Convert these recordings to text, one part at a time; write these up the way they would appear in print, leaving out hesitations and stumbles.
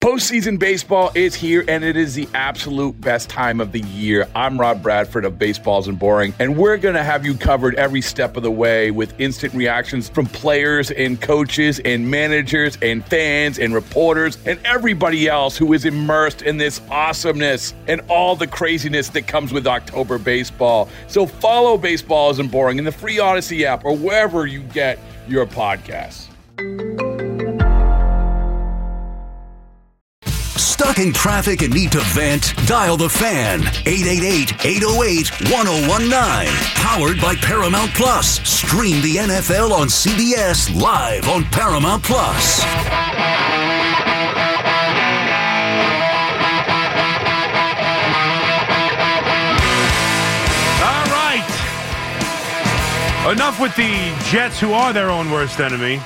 Postseason baseball is here, and it is the absolute best time of the year. I'm Rob Bradford of Baseball Isn't Boring, and we're going to have you covered every step of the way with instant reactions from players and coaches and managers and fans and reporters and everybody else who is immersed in this awesomeness and all the craziness that comes with October baseball. So follow Baseball Isn't Boring in the free Odyssey app or wherever you get your podcasts. Stuck in traffic and need to vent? Dial the Fan. 888-808-1019. Powered by Paramount Plus. Stream the NFL on CBS live on Paramount Plus. All right. Enough with the Jets, who are their own worst enemy.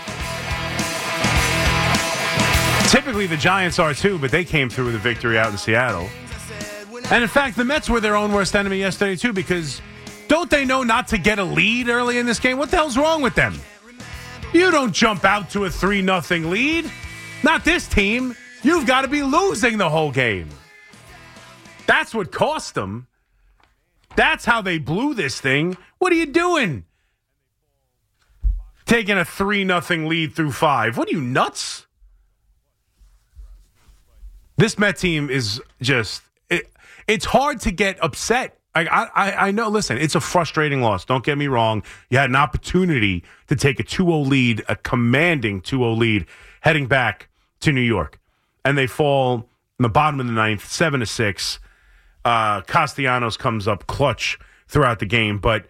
Typically, the Giants are too, but they came through with a victory out in Seattle. And in fact, the Mets were their own worst enemy yesterday too, because don't they know not to get a lead early in this game? What the hell's wrong with them? You don't jump out to a 3-0 lead. Not this team. You've got to be losing the whole game. That's what cost them. That's how they blew this thing. What are you doing? Taking a 3-0 lead through 5. What are you, nuts? This Met team is just, it's hard to get upset. I know, listen, it's a frustrating loss. Don't get me wrong. You had an opportunity to take a 2-0 lead, a commanding 2-0 lead, heading back to New York. And they fall in the bottom of the ninth, 7-6. Castellanos comes up clutch throughout the game. But,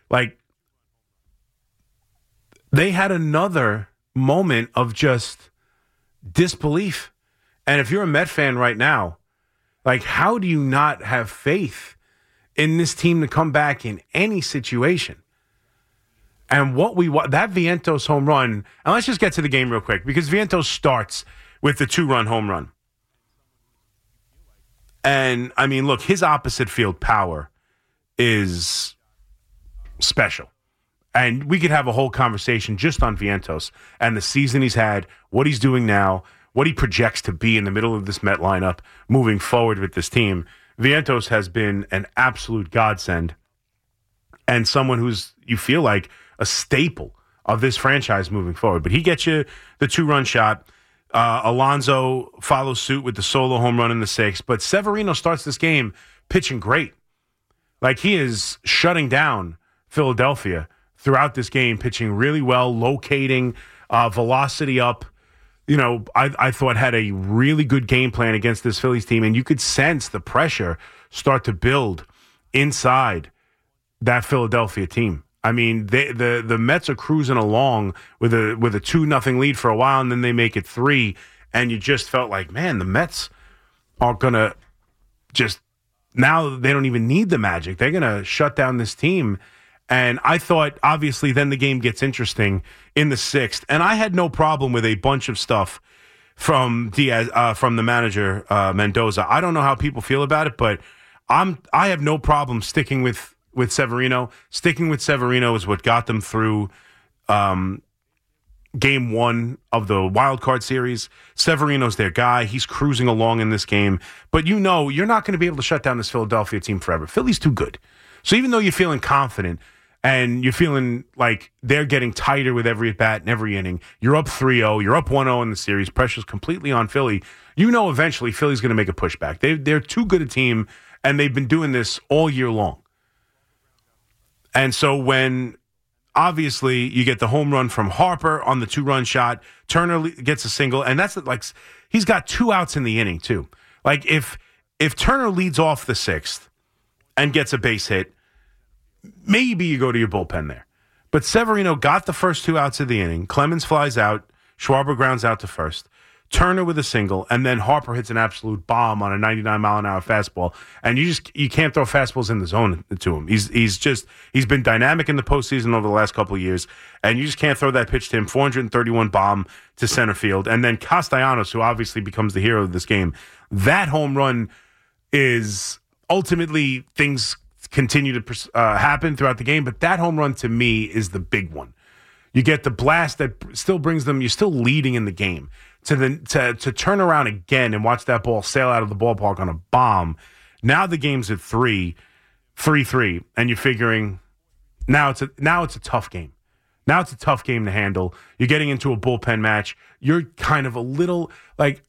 they had another moment of just disbelief. And if you're a Met fan right now, how do you not have faith in this team to come back in any situation? And that Vientos home run, and let's just get to the game real quick, because Vientos starts with the 2-run home run. And, look, his opposite field power is special. And we could have a whole conversation just on Vientos and the season he's had, what he's doing now, what he projects to be in the middle of this Met lineup moving forward with this team. Vientos has been an absolute godsend and someone who's, you feel like, a staple of this franchise moving forward. But he gets you the 2-run shot. Alonso follows suit with the solo home run in the 6th. But Severino starts this game pitching great. He is shutting down Philadelphia throughout this game, pitching really well, locating, velocity up. I thought had a really good game plan against this Phillies team, and you could sense the pressure start to build inside that Philadelphia team. The Mets are cruising along with a 2-0 lead for a while, and then they make it 3, and you just felt like, man, the Mets are going to just, now they don't even need the magic. They're going to shut down this team. And I thought, obviously, then the game gets interesting in the 6th. And I had no problem with a bunch of stuff from Diaz, from the manager, Mendoza. I don't know how people feel about it, but I have no problem sticking with Severino. Sticking with Severino is what got them through game 1 of the wild card series. Severino's their guy. He's cruising along in this game. But you're not going to be able to shut down this Philadelphia team forever. Philly's too good. So even though you're feeling confident, and you're feeling like they're getting tighter with every at-bat and every inning, you're up 3-0, you're up 1-0 in the series, pressure's completely on Philly, eventually Philly's going to make a pushback. They're too good a team, and they've been doing this all year long. And so when, obviously, you get the home run from Harper on the 2-run shot, Turner gets a single, and that's he's got 2 outs in the inning, too. If Turner leads off the 6th and gets a base hit, maybe you go to your bullpen there. But Severino got the first 2 outs of the inning. Clemens flies out. Schwarber grounds out to first. Turner with a single, and then Harper hits an absolute bomb on a 99-mile-an-hour fastball. And you can't throw fastballs in the zone to him. He's been dynamic in the postseason over the last couple of years, and you just can't throw that pitch to him. 431 bomb to center field. And then Castellanos, who obviously becomes the hero of this game, that home run is ultimately things continue to happen throughout the game, but that home run to me is the big one. You get the blast that still brings them, you're still leading in the game. to turn around again and watch that ball sail out of the ballpark on a bomb. Now the game's at 3-3, and you're figuring now it's a tough game. Now it's a tough game to handle. You're getting into a bullpen match. You're kind of a little like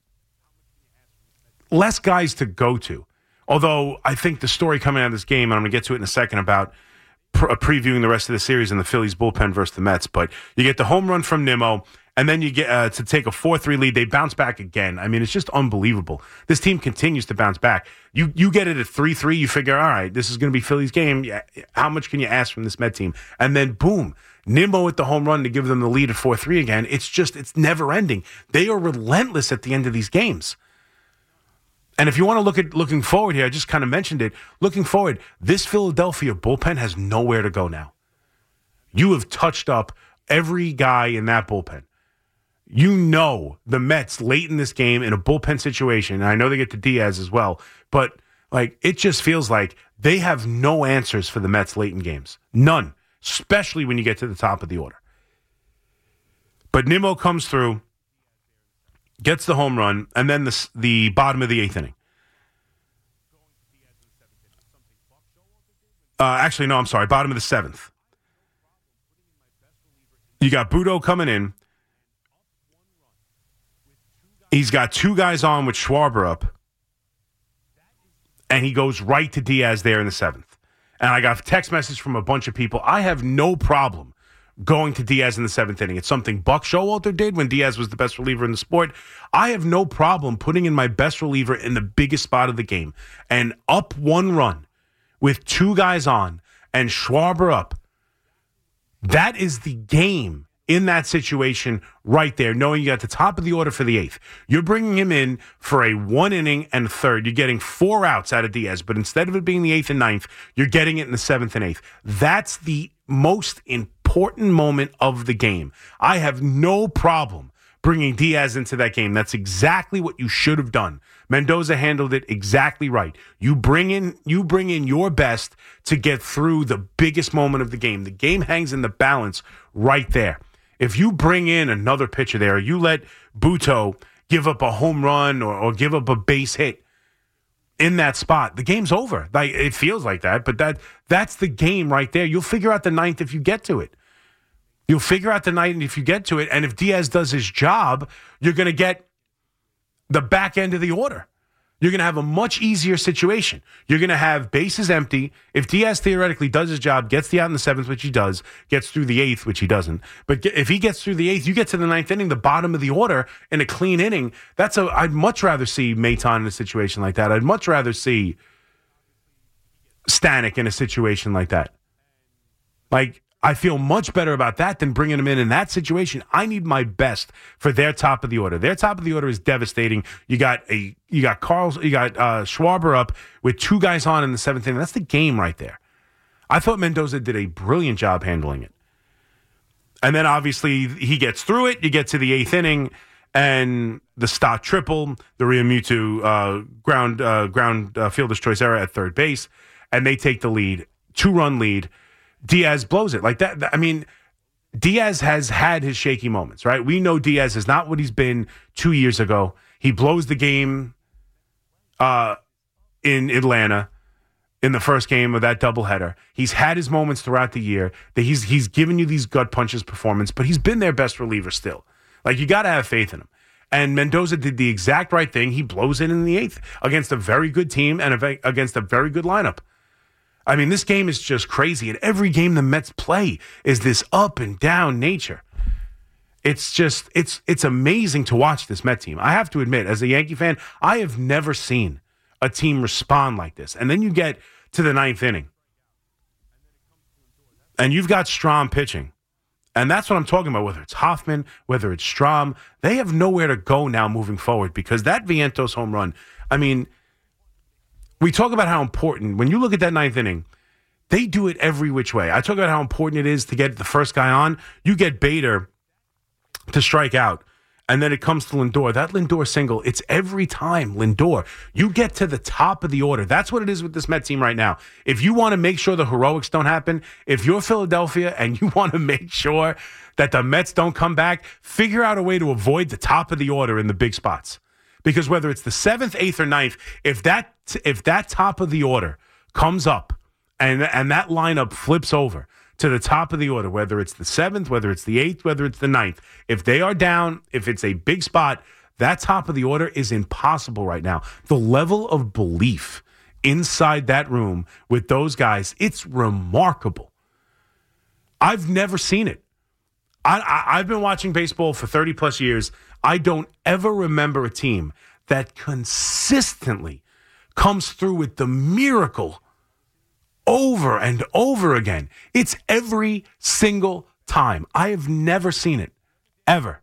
less guys to go to. Although I think the story coming out of this game, and I'm going to get to it in a second about previewing the rest of the series in the Phillies bullpen versus the Mets, but you get the home run from Nimmo, and then you get to take a 4-3 lead. They bounce back again. I mean, it's just unbelievable. This team continues to bounce back. You get it at 3-3. You figure, all right, this is going to be Philly's game. How much can you ask from this Met team? And then, boom, Nimmo with the home run to give them the lead at 4-3 again. It's never ending. They are relentless at the end of these games. And if you want to look at looking forward here, I just kind of mentioned it. Looking forward, this Philadelphia bullpen has nowhere to go now. You have touched up every guy in that bullpen. You know the Mets late in this game in a bullpen situation, and I know they get to Diaz as well, but like it just feels like they have no answers for the Mets late in games. None, especially when you get to the top of the order. But Nimmo comes through, gets the home run, and then the bottom of the 8th inning. Actually, no, I'm sorry, bottom of the 7th. You got Budo coming in. He's got 2 guys on with Schwarber up, and he goes right to Diaz there in the 7th. And I got a text message from a bunch of people. I have no problem going to Diaz in the 7th inning. It's something Buck Showalter did when Diaz was the best reliever in the sport. I have no problem putting in my best reliever in the biggest spot of the game. And up 1 run with 2 guys on and Schwarber up. That is the game in that situation right there, knowing you got the top of the order for the 8th. You're bringing him in for a 1 inning and a third. You're getting 4 outs out of Diaz, but instead of it being the 8th and 9th, you're getting it in the 7th and 8th. That's the most important moment of the game. I have no problem bringing Diaz into that game. That's exactly what you should have done. Mendoza handled it exactly right. You bring in your best to get through the biggest moment of the game. The game hangs in the balance right there. If you bring in another pitcher there, or you let Buto give up a home run or give up a base hit in that spot, the game's over. Like it feels like that, but that's the game right there. You'll figure out the 9th if you get to it. You'll figure out the 9th if you get to it, and if Diaz does his job, you're going to get the back end of the order. You're going to have a much easier situation. You're going to have bases empty. If Diaz theoretically does his job, gets the out in the 7th, which he does, gets through the 8th, which he doesn't. But if he gets through the 8th, you get to the 9th inning, the bottom of the order, in a clean inning. I'd much rather see Maton in a situation like that. I'd much rather see Stanek in a situation like that. Like, I feel much better about that than bringing him in that situation. I need my best for their top of the order. Their top of the order is devastating. You got Schwarber up with 2 guys on in the 7th inning. That's the game right there. I thought Mendoza did a brilliant job handling it. And then obviously he gets through it. You get to the 8th inning and the Stott triple, the Realmuto ground fielder's choice error at third base, and they take the lead, 2-run lead. Diaz blows it like that. I mean, Diaz has had his shaky moments, right? We know Diaz is not what he's been 2 years ago. He blows the game in Atlanta in the first game of that doubleheader. He's had his moments throughout the year that he's given you these gut punches performance, but he's been their best reliever still. Like, you got to have faith in him. And Mendoza did the exact right thing. He blows it in the 8th against a very good team and against a very good lineup. I mean, this game is just crazy. And every game the Mets play is this up and down nature. It's just, it's amazing to watch this Met team. I have to admit, as a Yankee fan, I have never seen a team respond like this. And then you get to the 9th inning, and you've got Strahm pitching. And that's what I'm talking about, whether it's Hoffman, whether it's Strahm. They have nowhere to go now moving forward because that Vientos home run, I mean, we talk about how important, when you look at that 9th inning, they do it every which way. I talk about how important it is to get the first guy on. You get Bader to strike out, And then it comes to Lindor. That Lindor single, it's every time Lindor. You get to the top of the order. That's what it is with this Met team right now. If you want to make sure the heroics don't happen, if you're Philadelphia and you want to make sure that the Mets don't come back, figure out a way to avoid the top of the order in the big spots. Because whether it's the 7th, 8th, or 9th, if that top of the order comes up and that lineup flips over to the top of the order, whether it's the 7th, whether it's the 8th, whether it's the 9th. If they are down, if it's a big spot, that top of the order is impossible right now. The level of belief inside that room with those guys, it's remarkable. I've never seen it. I've been watching baseball for 30 plus years. I don't ever remember a team that consistently comes through with the miracle over and over again. It's every single time. I have never seen it, ever.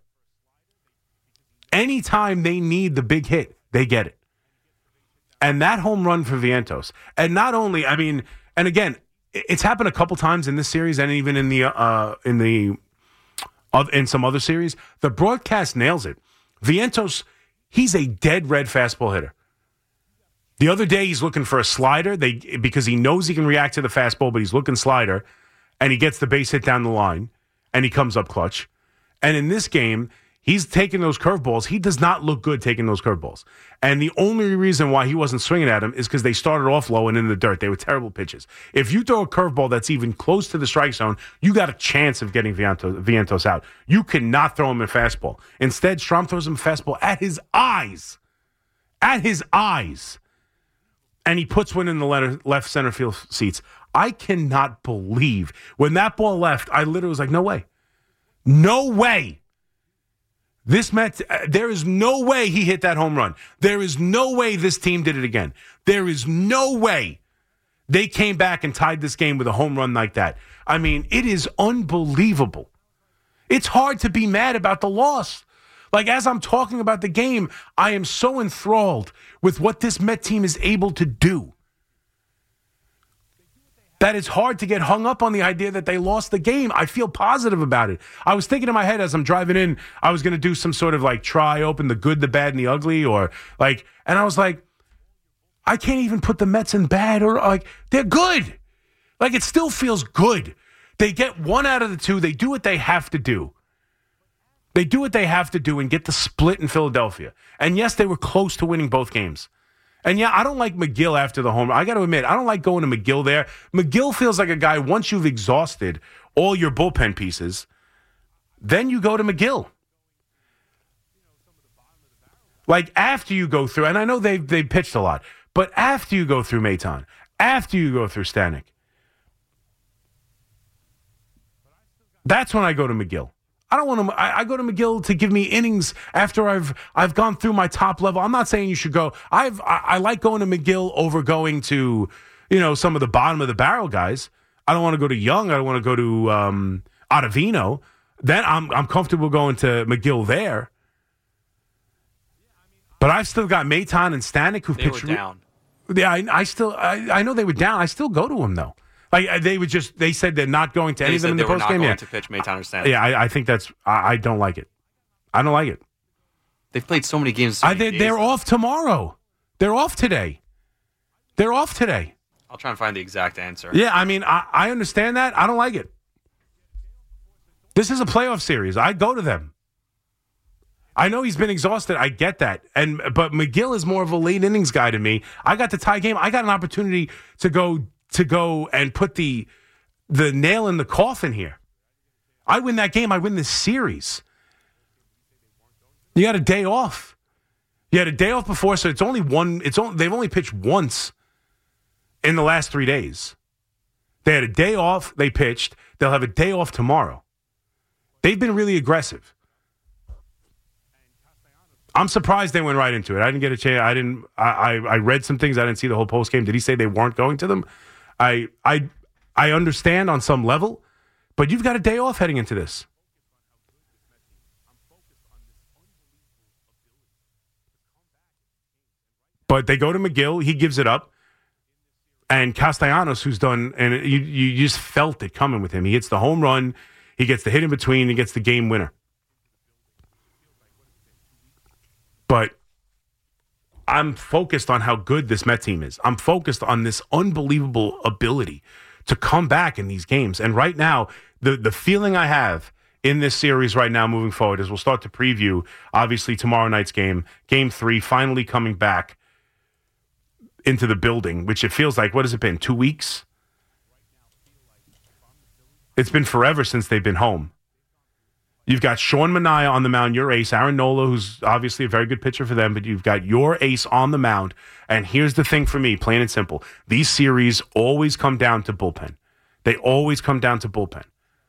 Anytime they need the big hit, they get it. And that home run for Vientos, and not only, I mean, and again, it's happened a couple times in this series, and even in some other series. The broadcast nails it. Vientos, he's a dead red fastball hitter. The other day, he's looking for a slider because he knows he can react to the fastball, but he's looking slider, and he gets the base hit down the line, and he comes up clutch. And in this game, he's taking those curveballs. He does not look good taking those curveballs. And the only reason why he wasn't swinging at them is because they started off low and in the dirt. They were terrible pitches. If you throw a curveball that's even close to the strike zone, you got a chance of getting Vientos out. You cannot throw him a fastball. Instead, Strahm throws him a fastball at his eyes. At his eyes. And he puts one in the left center field seats. I cannot believe when that ball left, I literally was like, no way. No way. This Met, there is no way he hit that home run. There is no way this team did it again. There is no way they came back and tied this game with a home run like that. I mean, it is unbelievable. It's hard to be mad about the loss. Like, as I'm talking about the game, I am so enthralled with what this Met team is able to do that it's hard to get hung up on the idea that they lost the game. I feel positive about it. I was thinking in my head as I'm driving in, I was going to do some sort of like try open the good, the bad, and the ugly, or like, and I was like, I can't even put the Mets in bad, or like, they're good. Like, it still feels good. They get one out of the two. They do what they have to do. They do what they have to do and get the split in Philadelphia. And yes, they were close to winning both games. And yeah, I don't like McGill after the home run. I got to admit, I don't like going to McGill there. McGill feels like a guy, once you've exhausted all your bullpen pieces, then you go to McGill. Like, after you go through, and I know they pitched a lot, but after you go through Maton, after you go through Stanek, that's when I go to McGill. I don't want to. I go to McGill to give me innings after I've gone through my top level. I'm not saying you should go. I like going to McGill over going to, some of the bottom of the barrel guys. I don't want to go to Young. I don't want to go to Ottavino. Then I'm comfortable going to McGill there. But I've still got Maton and Stanek who pitched. They were down. Yeah, I know they were down. I still go to them though. Like, they said they're not going to any of them in the postgame. They were not going to pitch Maton or Stanek. Yeah, I think that's. I don't like it. I don't like it. They've played so many games. They're off tomorrow. They're off today. I'll try and find the exact answer. Yeah, I mean, I understand that. I don't like it. This is a playoff series. I go to them. I know he's been exhausted. I get that. But McGill is more of a late innings guy to me. I got the tie game. I got an opportunity to go and put the nail in the coffin here. I win that game. I win this series. You got a day off. You had a day off before, so they've only pitched once in the last 3 days. They had a day off. They pitched. They'll have a day off tomorrow. They've been really aggressive. I'm surprised they went right into it. I didn't get a chance. I read some things. I didn't see the whole post game. Did he say they weren't going to them? I understand on some level, but you've got a day off heading into this. But they go to McGill. He gives it up. And Castellanos, who's done, and you just felt it coming with him. He hits the home run. He gets the hit in between. He gets the game winner. But I'm focused on how good this Met team is. I'm focused on this unbelievable ability to come back in these games. And right now, the feeling I have in this series right now moving forward is we'll start to preview, obviously, tomorrow night's game, Game 3, finally coming back into the building, which it feels like, what has it been, 2 weeks? It's been forever since they've been home. You've got Sean Manaea on the mound, your ace. Aaron Nola, who's obviously a very good pitcher for them, but you've got your ace on the mound. And here's the thing for me, plain and simple. These series always come down to bullpen. They always come down to bullpen.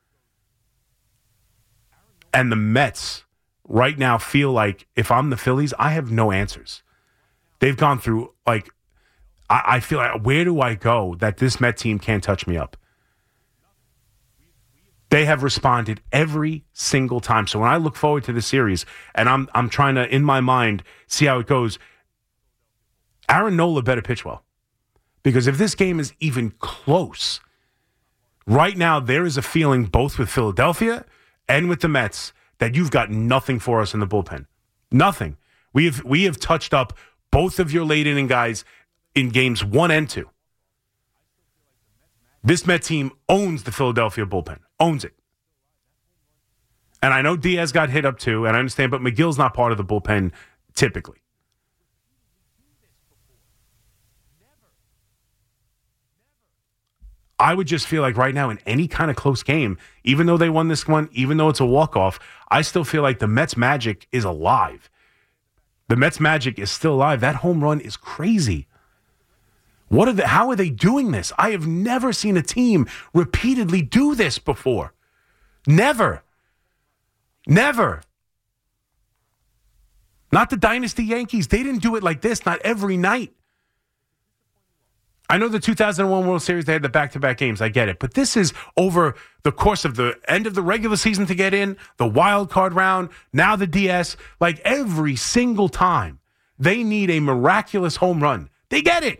And the Mets right now feel like if I'm the Phillies, I have no answers. They've gone through, like, I feel like, where do I go that this Met team can't touch me up? They have responded every single time. So when I look forward to the series, and I'm trying to, in my mind, see how it goes, Aaron Nola better pitch well. Because if this game is even close, right now there is a feeling both with Philadelphia and with the Mets that you've got nothing for us in the bullpen. Nothing. We have touched up both of your late inning guys in games 1 and 2. This Met team owns the Philadelphia bullpen. Owns it. And I know Diaz got hit up too, and I understand, but McGill's not part of the bullpen typically. I would just feel like right now in any kind of close game, even though they won this one, even though it's a walk-off, I still feel like the Mets magic is alive. The Mets magic is still alive. That home run is crazy. How are they doing this? I have never seen a team repeatedly do this before. Never. Never. Not the Dynasty Yankees. They didn't do it like this, not every night. I know the 2001 World Series, they had the back-to-back games. I get it. But this is over the course of the end of the regular season to get in, the wild card round, now the DS. Like every single time, they need a miraculous home run. They get it.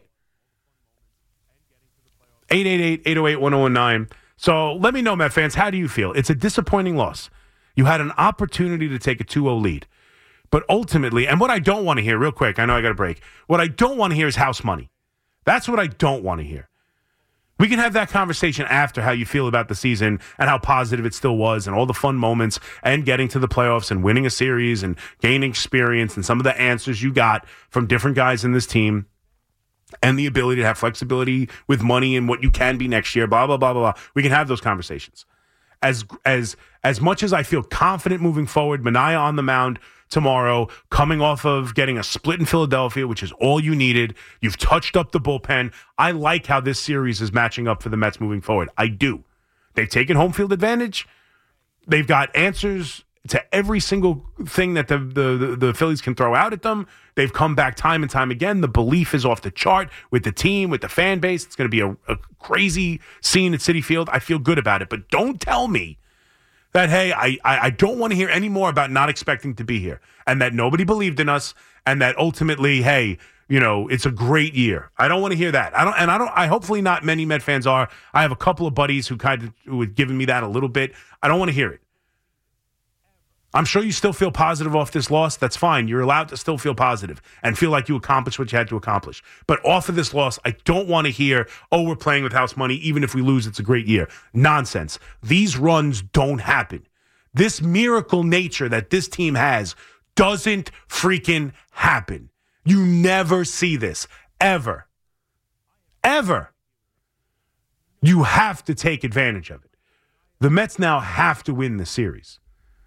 888-808-1019. So let me know, Met fans, how do you feel? It's a disappointing loss. You had an opportunity to take a 2-0 lead. But ultimately, and what I don't want to hear, real quick, I know I got a break. What I don't want to hear is house money. That's what I don't want to hear. We can have that conversation after how you feel about the season and how positive it still was and all the fun moments and getting to the playoffs and winning a series and gaining experience and some of the answers you got from different guys in this team. And the ability to have flexibility with money and what you can be next year, blah, blah, blah, blah, blah. We can have those conversations. As much as I feel confident moving forward, Manaea on the mound tomorrow, coming off of getting a split in Philadelphia, which is all you needed. You've touched up the bullpen. I like how this series is matching up for the Mets moving forward. I do. They've taken home field advantage. They've got answers to every single thing that the Phillies can throw out at them. They've come back time and time again. The belief is off the chart with the team, with the fan base. It's going to be a crazy scene at Citi Field. I feel good about it. But don't tell me that, hey, I don't want to hear any more about not expecting to be here and that nobody believed in us and that ultimately, hey, you know, it's a great year. I don't want to hear that. I hopefully not many Met fans are. I have a couple of buddies who had given me that a little bit. I don't want to hear it. I'm sure you still feel positive off this loss. That's fine. You're allowed to still feel positive and feel like you accomplished what you had to accomplish. But off of this loss, I don't want to hear, oh, we're playing with house money. Even if we lose, it's a great year. Nonsense. These runs don't happen. This miracle nature that this team has doesn't freaking happen. You never see this. Ever. Ever. You have to take advantage of it. The Mets now have to win the series.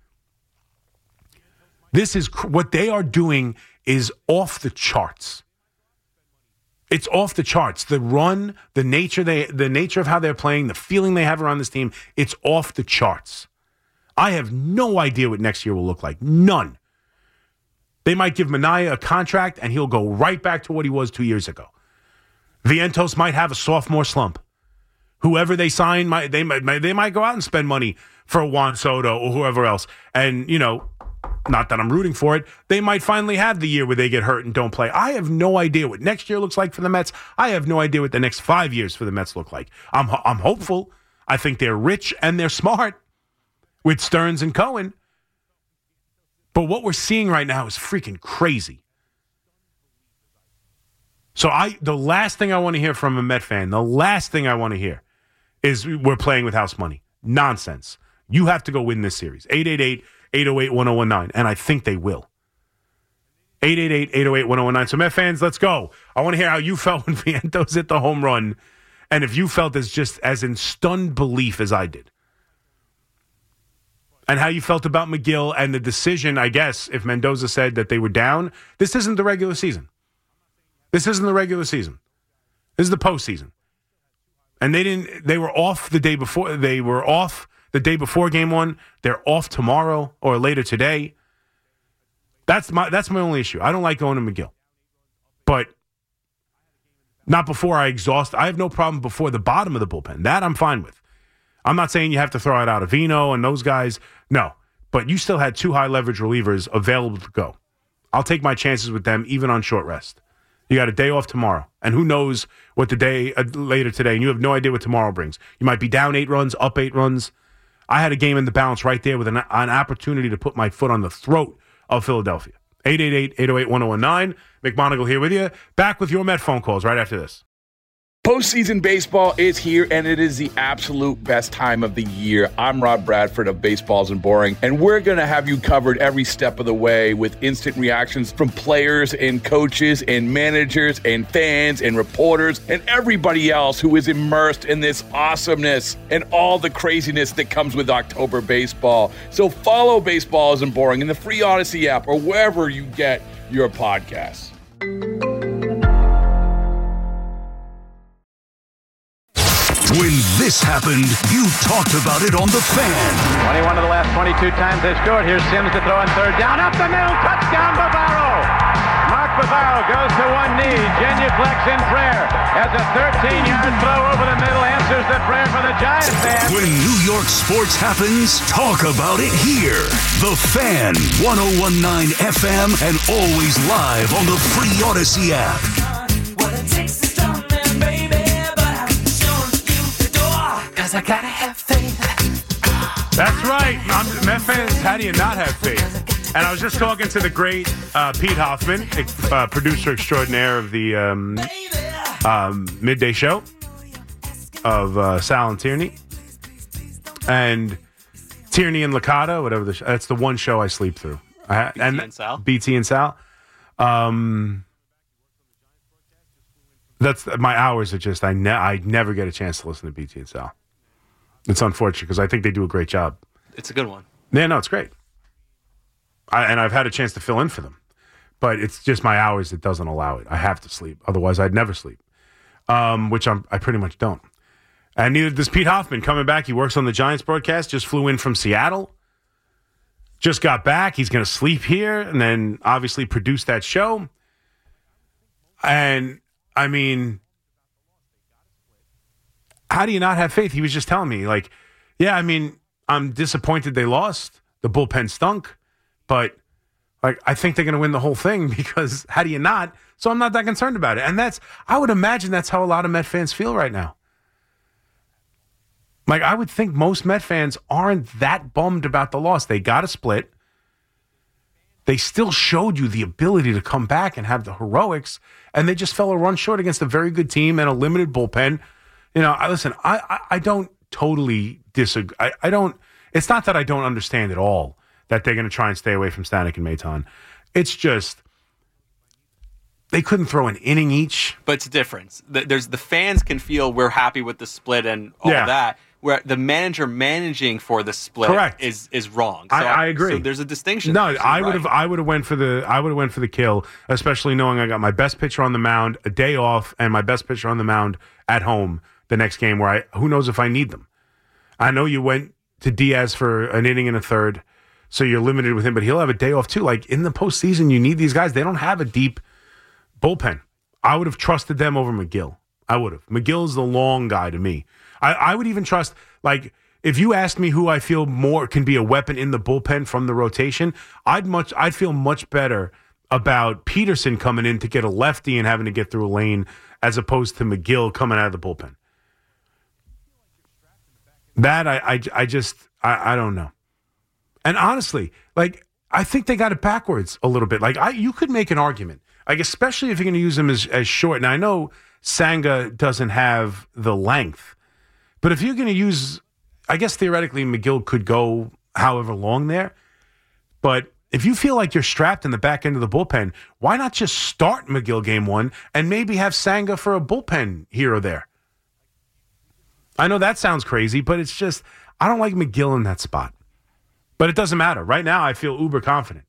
This is what they are doing is off the charts. It's off the charts. The run, the nature of how they're playing, the feeling they have around this team, it's off the charts. I have no idea what next year will look like. None. They might give Manaea a contract and he'll go right back to what he was 2 years ago. Vientos might have a sophomore slump. Whoever they sign, they might go out and spend money for Juan Soto or whoever else. And, you know, not that I'm rooting for it, they might finally have the year where they get hurt and don't play. I have no idea what next year looks like for the Mets. I have no idea what the next 5 years for the Mets look like. I'm hopeful. I think they're rich and they're smart with Stearns and Cohen. But what we're seeing right now is freaking crazy. So the last thing I want to hear from a Met fan, the last thing I want to hear is we're playing with house money. Nonsense. You have to go win this series. 888-808-1019. And I think they will. 888-808-1019. So Met fans, let's go. I want to hear how you felt when Vientos hit the home run. And if you felt as in stunned belief as I did. And how you felt about McGill and the decision, I guess, if Mendoza said that they were down. This isn't the regular season. This isn't the regular season. This is the postseason. And they were off the day before. They were off the day before game one. They're off tomorrow or later today. That's my only issue. I don't like going to McGill. But not before I exhaust. I have no problem before the bottom of the bullpen. That I'm fine with. I'm not saying you have to throw out Ottavino and those guys. No. But you still had two high leverage relievers available to go. I'll take my chances with them even on short rest. You got a day off tomorrow. And who knows what the day later today. And you have no idea what tomorrow brings. You might be down 8 runs, up 8 runs. I had a game in the balance right there with an opportunity to put my foot on the throat of Philadelphia. 888-808-1019. McMonagle here with you. Back with your Met phone calls right after this. Postseason baseball is here, and it is the absolute best time of the year. I'm Rob Bradford of Baseballs and Boring, and we're going to have you covered every step of the way with instant reactions from players and coaches and managers and fans and reporters and everybody else who is immersed in this awesomeness and all the craziness that comes with October baseball. So follow Baseballs and Boring in the free Odyssey app or wherever you get your podcasts. When this happened, you talked about it on The Fan. 21 of the last 22 times they scored. Here's Sims to throw in third down. Up the middle. Touchdown, Bavaro. Mark Bavaro goes to one knee. Genuflects in prayer. Has a 13-yard throw over the middle. Answers the prayer for the Giants fans. When New York sports happens, talk about it here. The Fan, 101.9 FM, and always live on the free Odyssey app. I gotta have faith. That's right. Met fans, how do you not have faith? And I was just talking to the great Pete Hoffman, producer extraordinaire of the midday show of Sal and Tierney. And Tierney and Licata, whatever that's the one show I sleep through. BT and Sal? BT and Sal. That's my hours are just, I never get a chance to listen to BT and Sal. It's unfortunate because I think they do a great job. It's a good one. Yeah, no, it's great. And I've had a chance to fill in for them. But it's just my hours that doesn't allow it. I have to sleep. Otherwise, I'd never sleep, which I pretty much don't. And neither does Pete Hoffman coming back. He works on the Giants broadcast, just flew in from Seattle. Just got back. He's going to sleep here and then obviously produce that show. And, I mean, how do you not have faith? He was just telling me, like, yeah, I mean, I'm disappointed they lost. The bullpen stunk. But, like, I think they're going to win the whole thing because how do you not? So I'm not that concerned about it. And I would imagine that's how a lot of Met fans feel right now. Like, I would think most Met fans aren't that bummed about the loss. They got a split. They still showed you the ability to come back and have the heroics, and they just fell a run short against a very good team and a limited bullpen. You know, I don't totally disagree. I don't. It's not that I don't understand at all that they're going to try and stay away from Stanek and Maton. It's just they couldn't throw an inning each. But it's a difference. The fans can feel we're happy with the split and all that. Where the manager managing for the split is wrong. So I agree. So there's a distinction. No, I would have went for the kill, especially knowing I got my best pitcher on the mound, a day off, and my best pitcher on the mound at home the next game. Where who knows if I need them. I know you went to Diaz for an inning and a third, so you're limited with him, but he'll have a day off too. Like in the postseason, you need these guys. They don't have a deep bullpen. I would have trusted them over McGill. I would have. McGill's the long guy to me. I would even trust, like, if you asked me who I feel more can be a weapon in the bullpen from the rotation, I'd feel much better about Peterson coming in to get a lefty and having to get through a lane as opposed to McGill coming out of the bullpen. That I don't know. And honestly, like, I think they got it backwards a little bit. Like, you could make an argument, like, especially if you're going to use him as short. And I know Sanga doesn't have the length, but if you're going to use, I guess theoretically McGill could go however long there. But if you feel like you're strapped in the back end of the bullpen, why not just start McGill game one and maybe have Sanga for a bullpen here or there? I know that sounds crazy, but it's just, I don't like McGill in that spot. But it doesn't matter. Right now, I feel uber confident.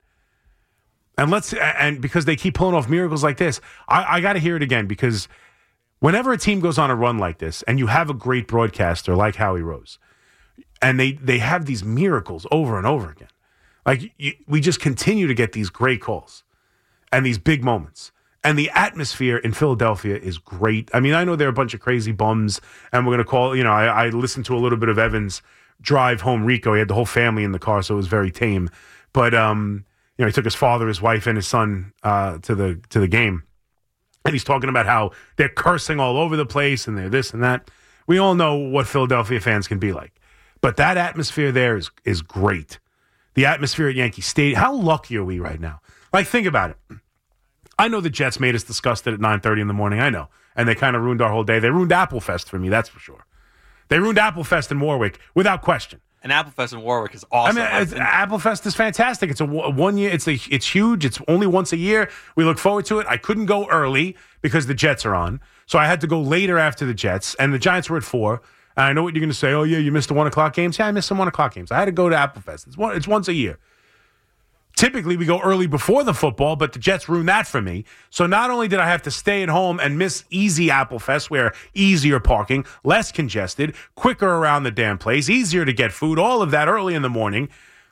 And because they keep pulling off miracles like this, I got to hear it again, because whenever a team goes on a run like this and you have a great broadcaster like Howie Rose, and they have these miracles over and over again, like we just continue to get these great calls and these big moments. And the atmosphere in Philadelphia is great. I mean, I know they're a bunch of crazy bums, and we're going to call, I listened to a little bit of Evans' drive home Rico. He had the whole family in the car, so it was very tame. But he took his father, his wife, and his son to the game, and he's talking about how they're cursing all over the place and they're this and that. We all know what Philadelphia fans can be like, but that atmosphere there is great. The atmosphere at Yankee Stadium. How lucky are we right now? Like, think about it. I know the Jets made us disgusted at 9:30 in the morning. I know, and they kind of ruined our whole day. They ruined Applefest for me. That's for sure. They ruined Applefest in Warwick without question. And Applefest in Warwick is awesome. I mean, Applefest is fantastic. It's a 1 year. It's huge. It's only once a year. We look forward to it. I couldn't go early because the Jets are on, so I had to go later after the Jets, and the Giants were at 4. And I know what you're going to say. Oh yeah, you missed the 1 o'clock games. Yeah, I missed some 1 o'clock games. I had to go to Applefest. It's once a year. Typically, we go early before the football, but the Jets ruined that for me. So not only did I have to stay at home and miss easy Applefest, where easier parking, less congested, quicker around the damn place, easier to get food, all of that early in the morning,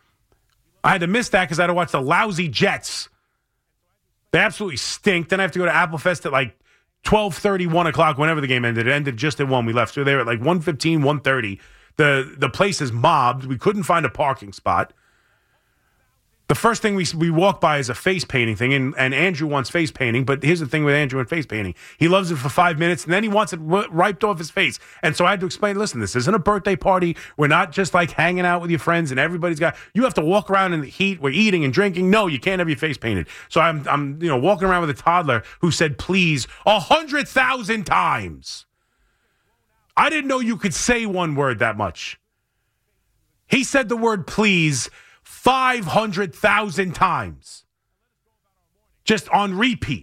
I had to miss that because I had to watch the lousy Jets. They absolutely stink. Then I have to go to Applefest at like 12:30, 1 o'clock, whenever the game ended. It ended just at 1. We left. So they were at like 1:15, 1:30. The place is mobbed. We couldn't find a parking spot. The first thing we walk by is a face painting thing, and Andrew wants face painting, but here's the thing with Andrew and face painting. He loves it for 5 minutes, and then he wants it wiped off his face. And so I had to explain, listen, this isn't a birthday party. We're not just like hanging out with your friends and everybody's got, you have to walk around in the heat. We're eating and drinking. No, you can't have your face painted. So I'm walking around with a toddler who said please 100,000 times. I didn't know you could say one word that much. He said the word please 500,000 times. Just on repeat.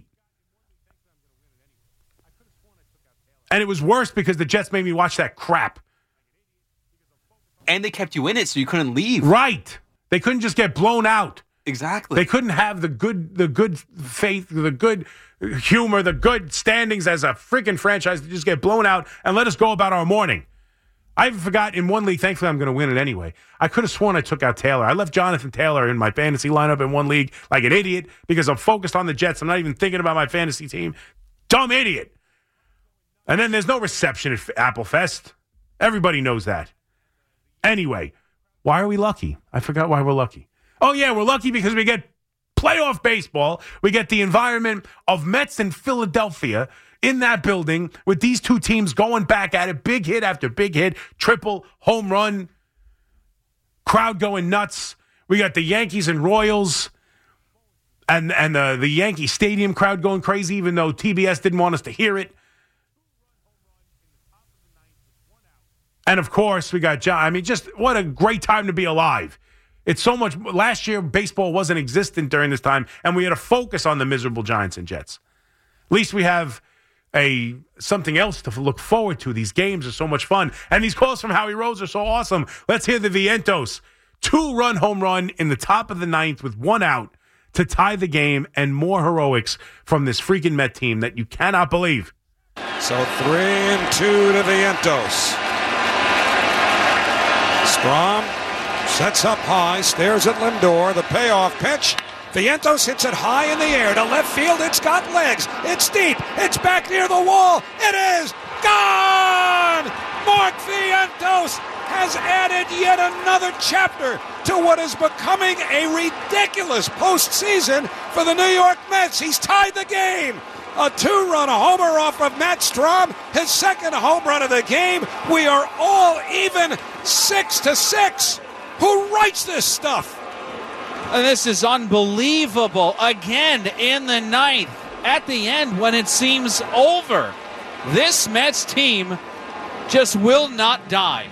And it was worse because the Jets made me watch that crap. And they kept you in it so you couldn't leave. Right. They couldn't just get blown out. Exactly. They couldn't have the good faith, the good humor, the good standings as a freaking franchise to just get blown out and let us go about our morning. I forgot in one league, thankfully I'm going to win it anyway. I could have sworn I took out Taylor. I left Jonathan Taylor in my fantasy lineup in one league like an idiot because I'm focused on the Jets. I'm not even thinking about my fantasy team. Dumb idiot. And then there's no reception at Applefest. Everybody knows that. Anyway, why are we lucky? I forgot why we're lucky. Oh, yeah, we're lucky because we get playoff baseball. We get the environment of Mets and Philadelphia in that building with these two teams going back at it, big hit after big hit, triple, home run, crowd going nuts. We got the Yankees and Royals and the Yankee Stadium crowd going crazy, even though TBS didn't want us to hear it. And, of course, we got John. I mean, just what a great time to be alive. It's so much. Last year, baseball wasn't existent during this time, and we had to focus on the miserable Giants and Jets. At least we have something else to look forward to. These games are so much fun. And these calls from Howie Rose are so awesome. Let's hear the Vientos. 2-run home run in the top of the 9th with 1 out to tie the game, and more heroics from this freaking Met team that you cannot believe. So 3-2 to Vientos. Strom sets up high, stares at Lindor. The payoff pitch. Vientos hits it high in the air to left field. It's got legs. It's deep. It's back near the wall. It is gone! Mark Vientos has added yet another chapter to what is becoming a ridiculous postseason for the New York Mets. He's tied the game. A 2-run homer off of Matt Strom, his second home run of the game. We are all even 6-6. Who writes this stuff? This is unbelievable. Again in the ninth, at the end when it seems over. This Mets team just will not die.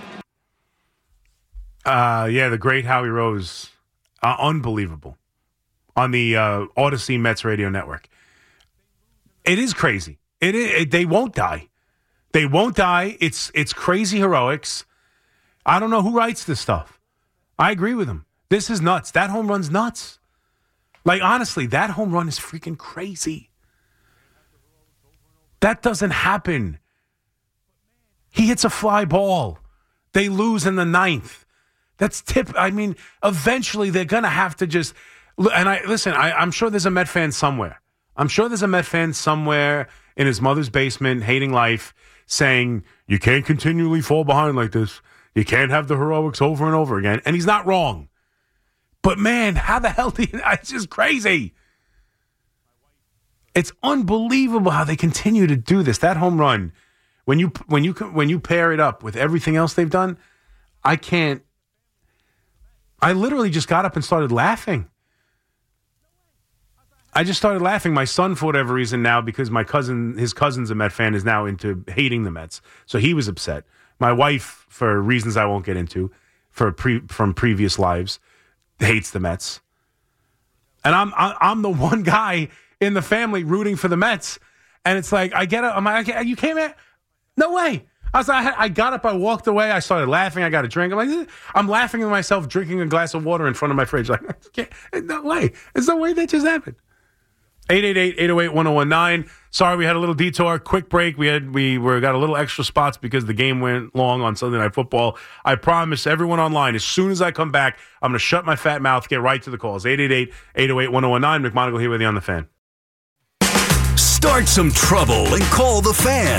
The great Howie Rose. Unbelievable. On the Odyssey Mets radio network. It is crazy. They won't die. They won't die. It's crazy heroics. I don't know who writes this stuff. I agree with him. This is nuts. That home run's nuts. Like, honestly, that home run is freaking crazy. That doesn't happen. He hits a fly ball. They lose in the ninth. Eventually they're going to have to just... And I'm sure there's a Met fan somewhere. I'm sure there's a Met fan somewhere in his mother's basement, hating life, saying, you can't continually fall behind like this. You can't have the heroics over and over again. And he's not wrong. But, man, how the hell it's just crazy. It's unbelievable how they continue to do this. That home run, when you pair it up with everything else they've done, I literally just got up and started laughing. I just started laughing. My son, for whatever reason now, because his cousin's a Met fan, is now into hating the Mets. So he was upset. My wife, for reasons I won't get into, from previous lives, hates the Mets. And I'm the one guy in the family rooting for the Mets. And it's like, I get up. I'm like, you came here? No way. I got up, I walked away, I started laughing, I got a drink. I'm laughing at myself drinking a glass of water in front of my fridge. Like, no way. There's no way that just happened. 888-808-1019. Sorry, we had a little detour. Quick break. We got a little extra spots because the game went long on Sunday Night Football. I promise everyone online, as soon as I come back, I'm going to shut my fat mouth, get right to the calls. 888-808-1019. McMonagle here with you on the Fan. Start some trouble and call the Fan.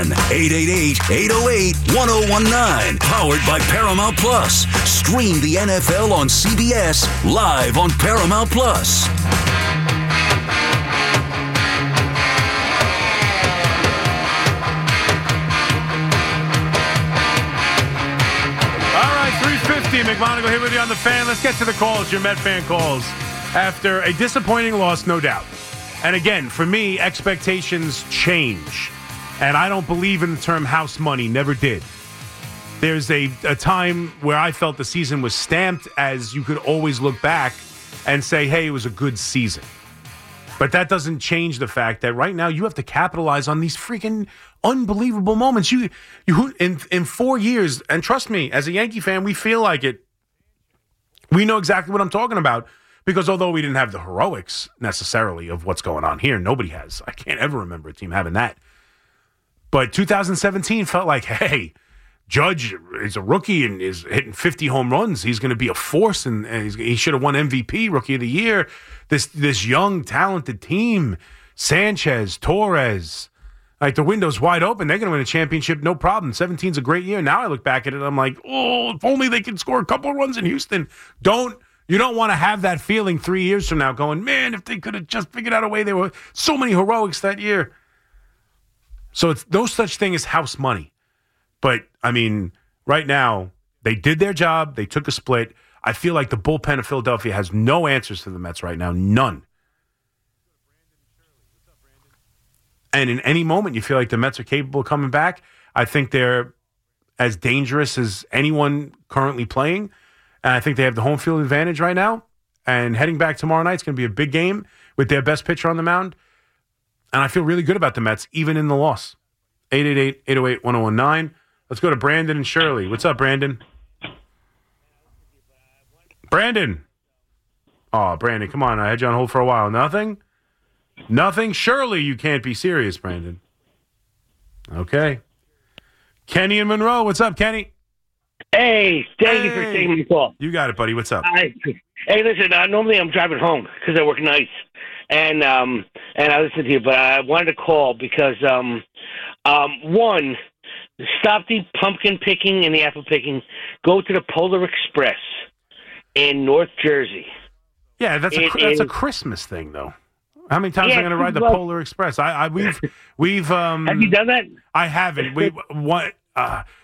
888-808-1019. Powered by Paramount Plus. Stream the NFL on CBS live on Paramount Plus. McMonagle here with you on the Fan. Let's get to the calls, your Met fan calls. After a disappointing loss, no doubt. And again, for me, expectations change. And I don't believe in the term house money, never did. There's a time where I felt the season was stamped, as you could always look back and say, hey, it was a good season. But that doesn't change the fact that right now you have to capitalize on these freaking unbelievable moments. You in 4 years, and trust me, as a Yankee fan, we feel like it. We know exactly what I'm talking about, because although we didn't have the heroics necessarily of what's going on here, nobody has. I can't ever remember a team having that. But 2017 felt like, hey, Judge is a rookie and is hitting 50 home runs. He's going to be a force, and he should have won MVP, Rookie of the Year. This young, talented team, Sanchez, Torres, like the window's wide open. They're going to win a championship, no problem. 17's a great year. Now I look back at it, I'm like, oh, if only they could score a couple of runs in Houston. You don't want to have that feeling 3 years from now going, man, if they could have just figured out a way. There were so many heroics that year. So it's no such thing as house money. But, I mean, right now, they did their job. They took a split. I feel like the bullpen of Philadelphia has no answers to the Mets right now. None. And in any moment, you feel like the Mets are capable of coming back. I think they're as dangerous as anyone currently playing. And I think they have the home field advantage right now. And heading back tomorrow night is going to be a big game with their best pitcher on the mound. And I feel really good about the Mets, even in the loss. 888-808-1019. Let's go to Brandon and Shirley. What's up, Brandon? Brandon. Oh, Brandon, come on. I had you on hold for a while. Nothing? Nothing? Surely you can't be serious, Brandon. Okay. Kenny and Monroe. What's up, Kenny? Hey, thank you for taking the call. You got it, buddy. What's up? Hey, listen, normally I'm driving home because I work nights. And I listen to you, but I wanted to call because, one, stop the pumpkin picking and the apple picking. Go to the Polar Express in North Jersey. Yeah, that's a Christmas thing, though. How many times am I going to ride the Polar Express? We've have you done that? I haven't.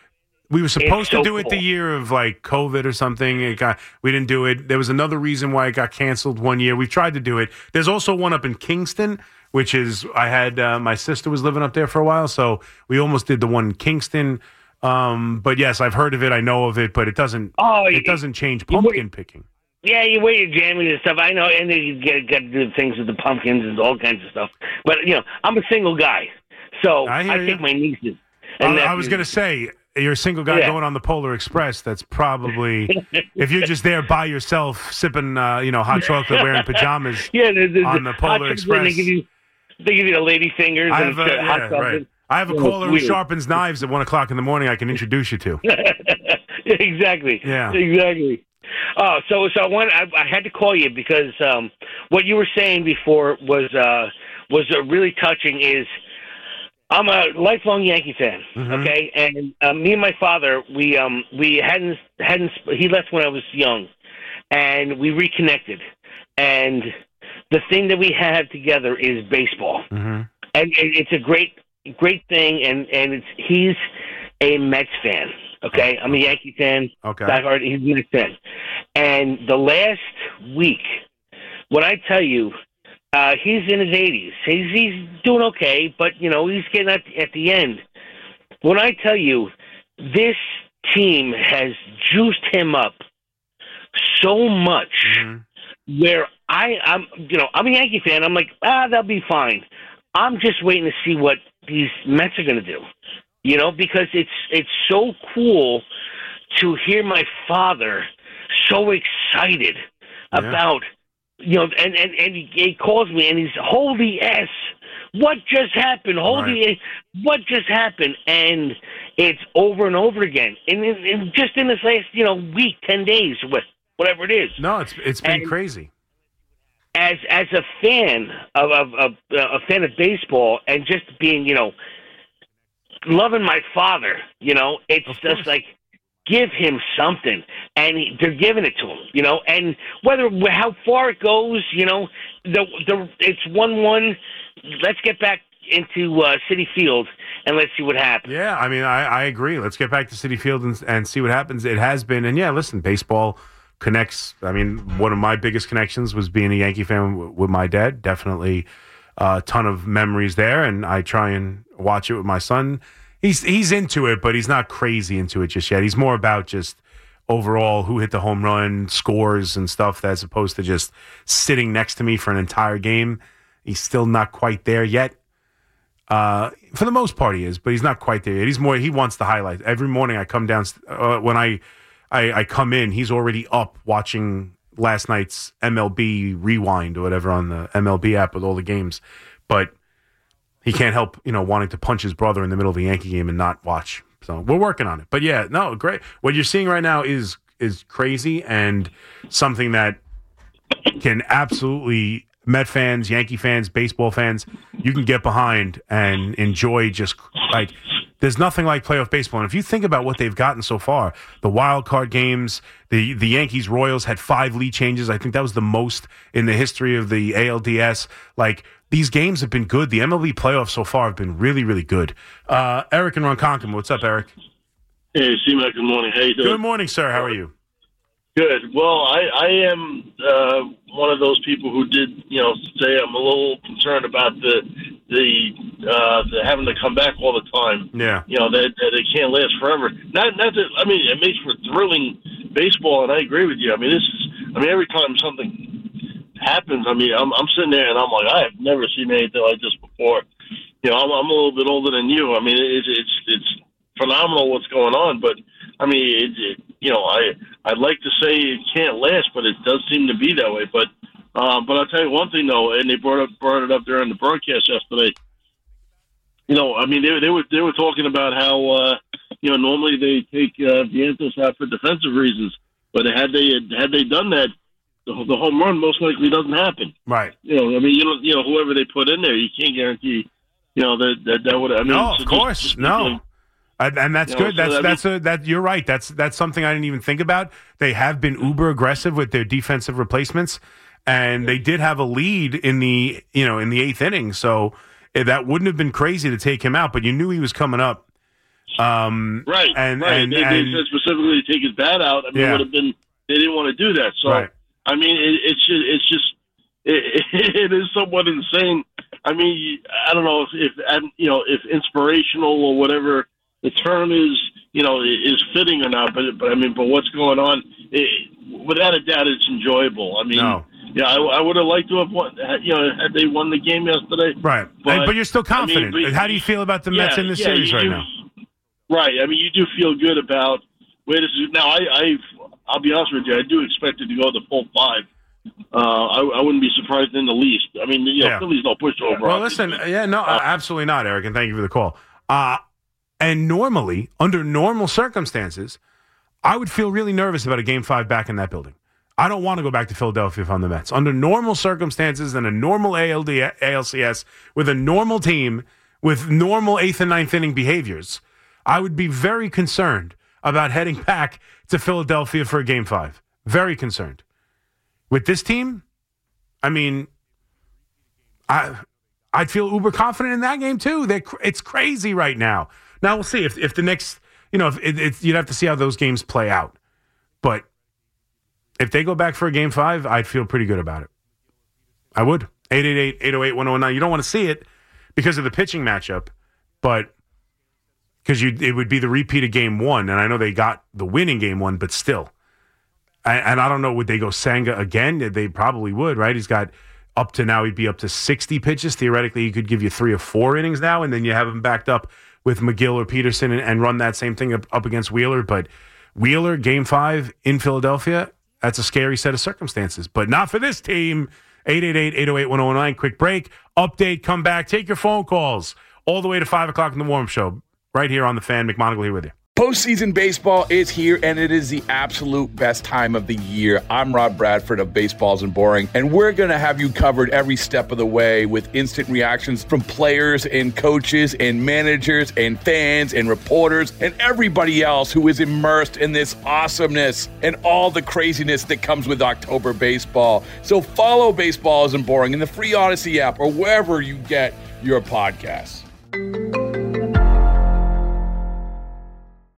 We were supposed to do it the year of like COVID or something. We didn't do it. There was another reason why it got canceled one year. We've tried to do it. There's also one up in Kingston, which is I had my sister was living up there for a while, so we almost did the one in Kingston. But yes, I've heard of it. I know of it, but it doesn't. It doesn't change pumpkin picking. Yeah, you wear your jammies and stuff. I know, and then you got to do things with the pumpkins and all kinds of stuff. But I'm a single guy, so I take my nieces. And I was going to say. You're a single guy going on the Polar Express. That's probably if you're just there by yourself sipping, hot chocolate, wearing pajamas on the Polar Express. They give you the lady fingers and hot chocolate. Right. I have a caller who sharpens knives at 1:00 in the morning. I can introduce you to. Exactly. Yeah. Exactly. So I had to call you because what you were saying before was really touching. Is I'm a lifelong Yankee fan, okay? And me and my father, we hadn't. He left when I was young, and we reconnected. And the thing that we have together is baseball, and it's a great thing. And he's a Mets fan, okay? I'm a Yankee fan. Okay, he's a Mets fan. And the last week, when I tell you. He's in his 80s. He's doing okay, but, he's getting at the end. When I tell you, this team has juiced him up so much where I'm a Yankee fan. I'm like, they'll be fine. I'm just waiting to see what these Mets are going to do, because it's so cool to hear my father so excited about and he calls me and he's, holy S, what just happened? What just happened? And it's over and over again. And just in this last, week, 10 days, whatever it is. No, it's been crazy. As a fan of a fan of baseball and just being, loving my father, it's just like, give him something, and they're giving it to him, and how far it goes, it's 1-1. Let's get back into Citi Field and let's see what happens. Yeah, I mean, I agree. Let's get back to Citi Field and see what happens. It has been, and listen, baseball connects. I mean, one of my biggest connections was being a Yankee fan with my dad. Definitely a ton of memories there, and I try and watch it with my son. He's into it, but he's not crazy into it just yet. He's more about just overall who hit the home run, scores, and stuff, as opposed to just sitting next to me for an entire game. He's still not quite there yet. For the most part, he is, but he's not quite there yet. He wants the highlights. Every morning I come down, when I come in, he's already up watching last night's MLB Rewind or whatever on the MLB app with all the games. But he can't help, wanting to punch his brother in the middle of the Yankee game and not watch. So we're working on it. But great. What you're seeing right now is crazy and something that can absolutely, Met fans, Yankee fans, baseball fans, you can get behind and enjoy. Just like, there's nothing like playoff baseball. And if you think about what they've gotten so far, the wild card games, the Yankees Royals had 5 lead changes. I think that was the most in the history of the ALDS. Like, these games have been good. The MLB playoffs so far have been really, really good. Eric and Ronkonkoma. What's up, Eric? Hey, C-Mac, good morning. How you doing? Good morning, sir. How are you? Good. Well, I am one of those people who did, say I'm a little concerned about the having to come back all the time. Yeah. That they can't last forever. Not that, it makes for thrilling baseball, and I agree with you. Every time something happens, I'm sitting there and I'm like, I have never seen anything like this before. I'm a little bit older than you. It's phenomenal what's going on, but I'd like to say it can't last, but it does seem to be that way. But I'll tell you one thing though, and they brought it up during the broadcast yesterday. They were talking about how normally they take Vientos out for defensive reasons, but had they done that, the home run most likely doesn't happen. Right. Whoever they put in there, you can't guarantee, that would. No, of course, no. And that's good. You're right. That's something I didn't even think about. They have been uber aggressive with their defensive replacements, and they did have a lead in the 8th inning. So that wouldn't have been crazy to take him out, but you knew he was coming up Right. And they said specifically to take his bat out. I mean, it would have been. They didn't want to do that. So I mean, it is somewhat insane. I mean, I don't know if inspirational or whatever the term is, is fitting or not. But what's going on? Without a doubt, it's enjoyable. I mean, I would have liked to have won. Had they won the game yesterday, right? But you're still confident. How do you feel about the Mets in this series right now? Right. I mean, you do feel good about where this is now. I'll be honest with you. I do expect it to go the full 5. I wouldn't be surprised in the least. I mean, Philly's no pushover. Well, listen, absolutely not, Eric, and thank you for the call. And normally, under normal circumstances, I would feel really nervous about a Game 5 back in that building. I don't want to go back to Philadelphia if I'm the Mets. Under normal circumstances and a normal ALCS with a normal team with normal 8th and 9th inning behaviors, I would be very concerned about heading back to Philadelphia for a Game 5. Very concerned. With this team, I mean, I'd feel uber confident in that game too. It's crazy right now. Now we'll see if the next, you'd have to see how those games play out. But if they go back for a Game 5, I'd feel pretty good about it. I would. 888-808-1019. You don't want to see it because of the pitching matchup, but because it would be the repeat of Game 1, and I know they got the win in Game 1, but still. And I don't know, would they go Senga again? They probably would, right? He's got he'd be up to 60 pitches. Theoretically, he could give you 3 or 4 innings now, and then you have him backed up with McGill or Peterson and run that same thing up against Wheeler. But Wheeler, Game 5 in Philadelphia, that's a scary set of circumstances. But not for this team. 888-808-1019. Quick break. Update, come back. Take your phone calls all the way to 5 o'clock in the warm show. Right here on The Fan. McMonagle here with you. Postseason baseball is here, and it is the absolute best time of the year. I'm Rob Bradford of Baseballs and Boring, and we're going to have you covered every step of the way with instant reactions from players and coaches and managers and fans and reporters and everybody else who is immersed in this awesomeness and all the craziness that comes with October baseball. So follow Baseballs and Boring in the free Odyssey app or wherever you get your podcasts.